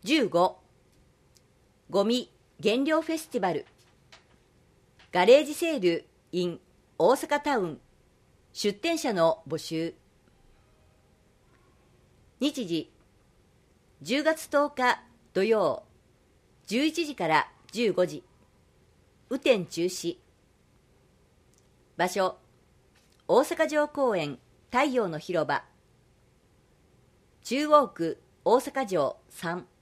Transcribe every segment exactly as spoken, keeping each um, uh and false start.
じゅうごゴミ減量フェスティバルガレージセール in 大阪タウン出店者の募集。日時じゅうがつとおか土曜じゅういちじからじゅうごじ、雨天中止。場所大阪城公園太陽の広場、中央区大阪城さん。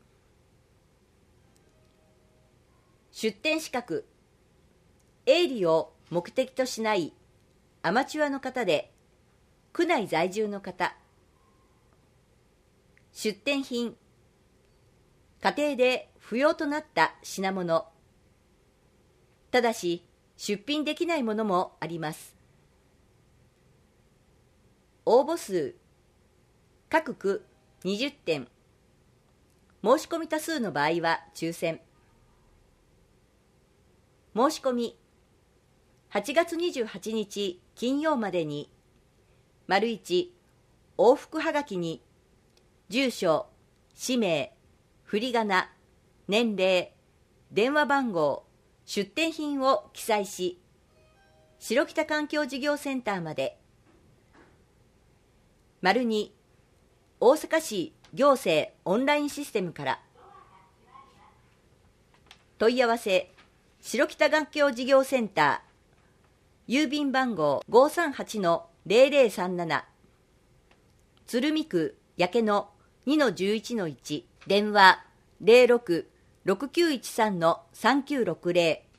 出店資格営利を目的としないアマチュアの方で区内在住の方。出店品家庭で不要となった品物、ただし出品できないものもあります。応募数各区にじゅってん、申し込み多数の場合は抽選。申し込みはちがつにじゅうはちにち金曜までに、丸一往復はがきに住所、氏名、振り仮名、年齢、電話番号、出店品を記載し、白北環境事業センターまで。丸に大阪市行政オンラインシステムから。問い合わせ白北環境事業センター、郵便番号 ごーさんはちのゼロゼロさんなな、鶴見区焼け野 にのじゅういちのいち、電話 ゼロろく ろくきゅういちさんのさんきゅうろくゼロ